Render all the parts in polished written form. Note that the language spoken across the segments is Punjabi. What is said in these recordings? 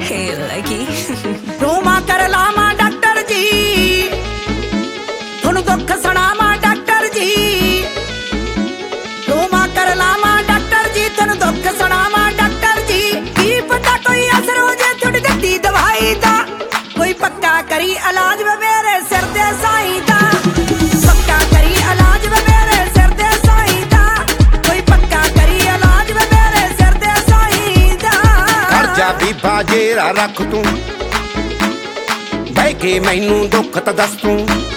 ਲੱਗੀ ਰੋਵਾਂ ਕਰ ਲਾਵਾਂ ਡਾਕਟਰ ਜੀ, ਤੁਹਾਨੂੰ ਦੁੱਖ ਸੁਣਾਵਾਂ ਡਾਕਟਰ ਜੀ। ਰੋਵਾਂ ਕਰ ਲਾਵਾਂ ਡਾਕਟਰ ਜੀ, ਤੁਹਾਨੂੰ ਦੁੱਖ ਸੁਣਾਵਾਂ ਡਾਕਟਰ ਜੀ। ਕੀ ਪਤਾ ਕੋਈ ਅਸਰ ਹੋ ਜੇ ਤੁਹਾਡੀ ਦਿੱਤੀ ਦਵਾਈ ਦਾ, ਕੋਈ ਪੱਕਾ ਕਰੀ ਇਲਾਜ ਵੇ ਮੇਰੇ ਸਿਰ ਦੇ ਸਾਈਂ ਦਾ। ਪੱਕਾ ਕਰੀ ਇਲਾਜ ਵੇ ਮੇਰੇ ਸਿਰ ਦੇ ਸਾਈਂ ਦਾ, ਕੋਈ ਪੱਕਾ ਕਰੀ ਇਲਾਜ ਵੇ ਮੇਰੇ ਸਿਰ ਦੇ ਸਾਈਂ ਦਾ। ਖਰਜਾ ਬੀਬਾ ਜੇਰਾ ਰੱਖ ਤੂੰ, ਬਹਿ ਕੇ ਮੈਨੂੰ ਦੁੱਖ ਤਾਂ ਦੱਸ ਤੂੰ।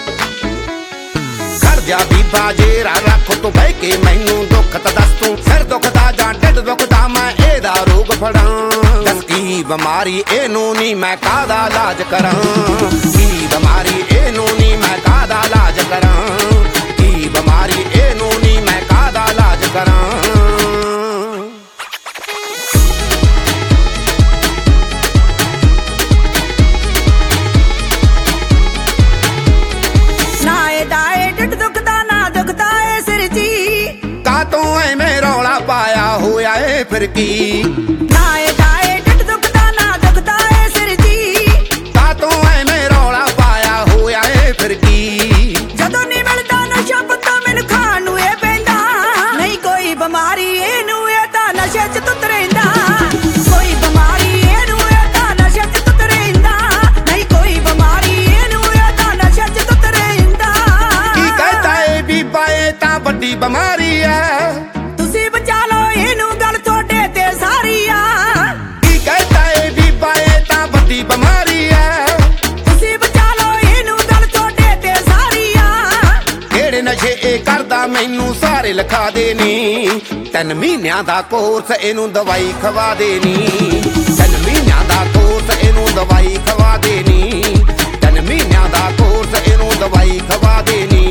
ਖਰਜਾ ਬੀਬਾ ਜੇਰਾ ਰੱਖ ਤੂੰ, ਬਹਿ ਕੇ ਮੈਨੂੰ ਦੁੱਖ ਤਾਂ ਦੱਸ ਤੂੰ। ਸਿਰ ਦੁਖਦਾ ਜਾਂ ਢਿੱਡ ਦੁਖਦਾ ਮੈਂ ਇਹਦਾ ਰੋਗ ਫੜਾਂ। ਦੱਸ ਕੀ ਬਿਮਾਰੀ ਇਹਨੂੰ ਨੀ ਮੈਂ ਕਾਹਦਾ ਇਲਾਜ ਕਰਾਂ। ਕੀ ਬਿਮਾਰੀ ਇਹਨੂੰ ਨੀ ਮੈਂ ਕਾਹਦਾ ਇਲਾਜ ਕਰਾਂ। ਕੀ ਬਿਮਾਰੀ ਇਹਨੂੰ ਨੀ ਮੈਂ ਕਾਹਦਾ ਇਲਾਜ ਕਰਾਂ। ਪਾਇਆ ਹੋਇਆ ਏ ਫਿਰ ਕੀ ਨਾ ਏ ਢਿੱਡ ਦੁਖਦਾ ਨਾ ਦੁਖਦਾ ਏ ਸਿਰ ਜੀ। ਕਾਤੋਂ ਐਵੇਂ ਰੌਲਾ ਪਾਇਆ ਹੋਇਆ ਏ ਫਿਰ ਕੀ। ਜਦੋਂ ਨਹੀਂ ਮਿਲਦਾ ਨਸ਼ਾ ਪੱਤਾ ਮੈਨੂੰ ਖਾਣ ਨੂੰ ਇਹ ਪੈਂਦਾ। ਨਹੀਂ ਕੋਈ ਬਿਮਾਰੀ ਇਹਨੂੰ ਇਹ ਤਾਂ ਨਸ਼ੇ 'ਚ ਤੁੱਤ ਰਹਿੰਦਾ। ਕੋਈ ਬਿਮਾਰੀ ਇਹਨੂੰ ਇਹ ਤਾਂ ਨਸ਼ੇ 'ਚ ਤੁੱਤ ਰਹਿੰਦਾ। ਨਹੀਂ ਕੋਈ ਬਿਮਾਰੀ ਇਹਨੂੰ ਇਹ ਤਾਂ ਨਸ਼ੇ 'ਚ ਤੁੱਤ ਰਹਿੰਦਾ। ਕੀ ਕਹਤਾ ਏ ਬੀਬਾ ਇਹ ਤਾਂ ਵੱਡੀ ਬਿਮਾਰੀ ਐ। ਬਿਮਾਰੀ ਐ ਤੁਸੀਂ ਬਚਾ ਲਓ ਇਹਨੂੰ, ਗੱਲ ਤੁਹਾਡੇ ਤੇ ਸਾਰੀ ਆ। ਕਿਹੜੇ ਨਸ਼ੇ ਇਹ ਕਰਦਾ ਮੈਨੂੰ ਸਾਰੇ ਲਿਖਾ ਦੇ ਨੀ। 3 ਮਹੀਨਿਆਂ ਦਾ ਕੋਰਸ ਇਹਨੂੰ ਦਵਾਈ ਖਵਾ ਦੇ ਨੀ। 3 ਮਹੀਨਿਆਂ ਦਾ ਕੋਰਸ ਇਹਨੂੰ ਦਵਾਈ ਖਵਾ ਦੇ ਨੀ। 3 ਮਹੀਨਿਆਂ ਦਾ ਕੋਰਸ ਇਹਨੂੰ ਦਵਾਈ ਖਵਾ ਦੇ ਨੀ।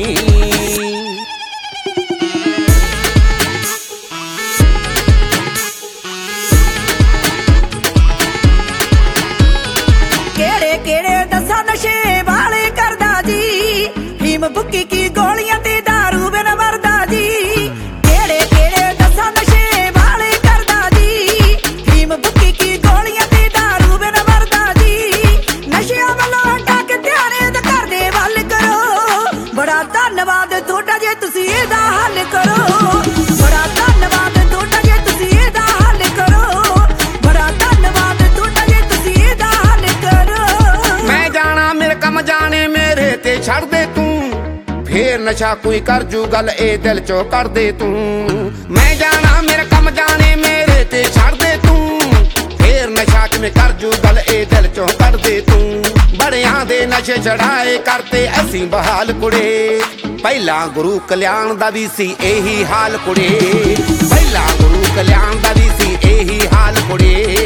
ਕਿਹੜੇ ਦੱਸਾਂ ਨਸ਼ੇ ਵਾਲੇ ਕਰਦਾ ਜੀ, ਫੀਮ ਬੁੱਕੀ ਕੀ ਗੋਲੀਆਂ ਤੇ ਦਾਰੂ ਬਿਨ ਮਰਦਾ ਜੀ। ਕਿਹੜੇ ਦੱਸਾਂ ਨਸ਼ੇ ਵਾਲੇ ਕਰਦਾ ਜੀ, ਫੀਮ ਬੁੱਕੀ ਕੀ ਗੋਲੀਆਂ ਤੇ ਦਾਰੂ ਬਿਨ ਮਰਦਾ ਜੀ। ਨਸ਼ਿਆਂ ਵੱਲੋਂ ਹਟਾ ਕੇ ਧਿਆਨ ਦੇ ਘਰ ਦੇ ਵੱਲ ਕਰੋ। ਬੜਾ ਧੰਨਵਾਦ ਤੁਹਾਡਾ ਜੇ ਤੁਸੀਂ ਇਹਦਾ ਹੱਲ ਕਰੋ। ਬੜਾ ਧੰਨਵਾਦ ਤੁਹਾਡਾ ਜੇ ਤੁਸੀਂ ਇਹਦਾ ਹੱਲ ਕਰੋ। ਬੜਾ ਧੰਨਵਾਦ ਤੁਹਾਡਾ ਜੇ ਤੁਸੀਂ ਇਹਦਾ ਹੱਲ ਕਰੋ। ਮੈਂ ਜਾਣਾ ਮੇਰੇ ਕੰਮ ਜਾਣੇ ਮੇਰੇ ਤੇ ਛੱਡ ਦੇ ਤੂੰ। ਫੇਰ ਨਸ਼ਾ ਕੋਈ ਕਰ ਜੂ ਗੱਲ ਇਹ ਦਿਲ ਚੋਂ ਕਰ ਦੇ ਤੂੰ। ਮੈਂ ਜਾਣਾ ਮੇਰੇ ਕੰਮ ਜਾਣੇ ਮੇਰੇ ਤੇ ਛੱਡ ਦੇ ਤੂੰ। ਫੇਰ ਨਸ਼ਾ ਕਿਵੇਂ ਕਰ ਜੂ ਗੱਲ ਇਹ ਦਿਲ ਚੋਂ ਕਰ ਦੇ ਤੂੰ। ਬੜਿਆਂ ਦੇ ਨਸ਼ੇ ਚੜਾਏ ਕਰਤੇ ਅਸੀਂ ਬਹਾਲ ਕੁੜੇ। ਪਹਿਲਾਂ ਗੁਰੂ ਕਲਿਆਣ ਦਾ ਵੀ ਸੀ ਇਹੀ ਹਾਲ ਕੁੜੇ। ਪਹਿਲਾਂ ਗੁਰੂ ਕਲਿਆਣ ਦਾ ਵੀ ਸੀ ਇਹੀ ਹਾਲ ਕੁੜੇ।